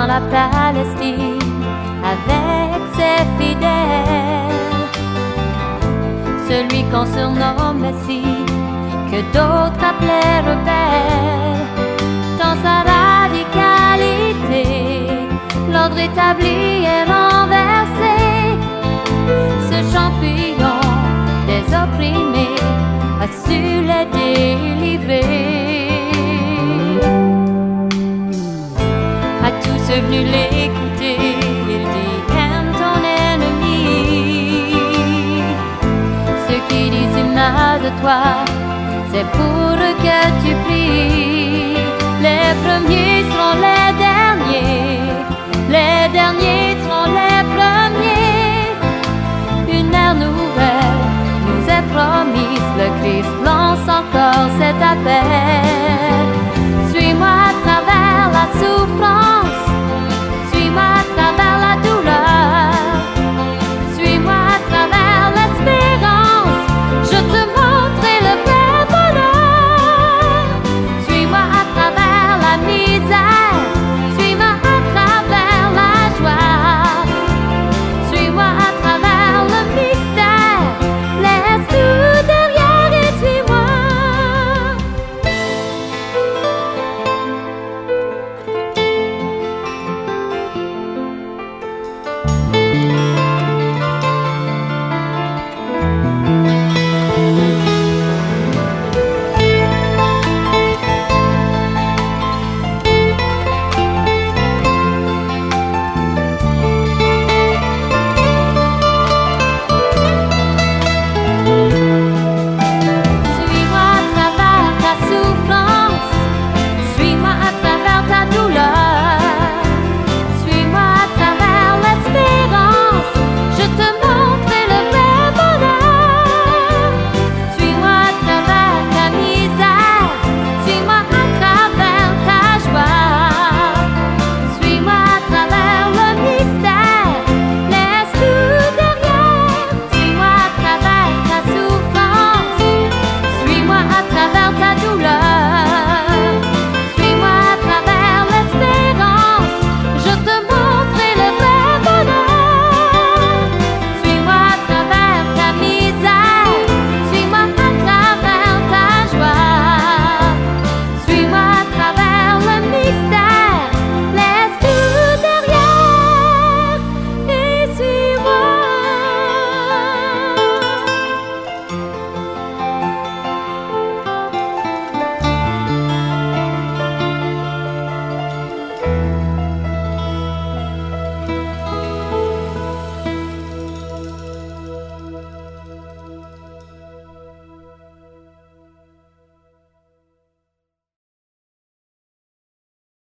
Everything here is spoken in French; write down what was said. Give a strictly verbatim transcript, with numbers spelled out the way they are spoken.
dans la Palestine avec ses fidèles. Celui qu'on surnomme Messie, que d'autres appelaient rebelle. Dans sa radicalité, l'ordre établi est renversé. Ce champion des opprimés a su les délivrer. À tous ceux venus l'écouter, il dit aime ton ennemi. Ceux qui disent du mal de toi, c'est pour eux que tu pries. Les premiers seront les derniers, les derniers seront les premiers. Une ère nouvelle nous est promise, le Christ lance encore cet appel.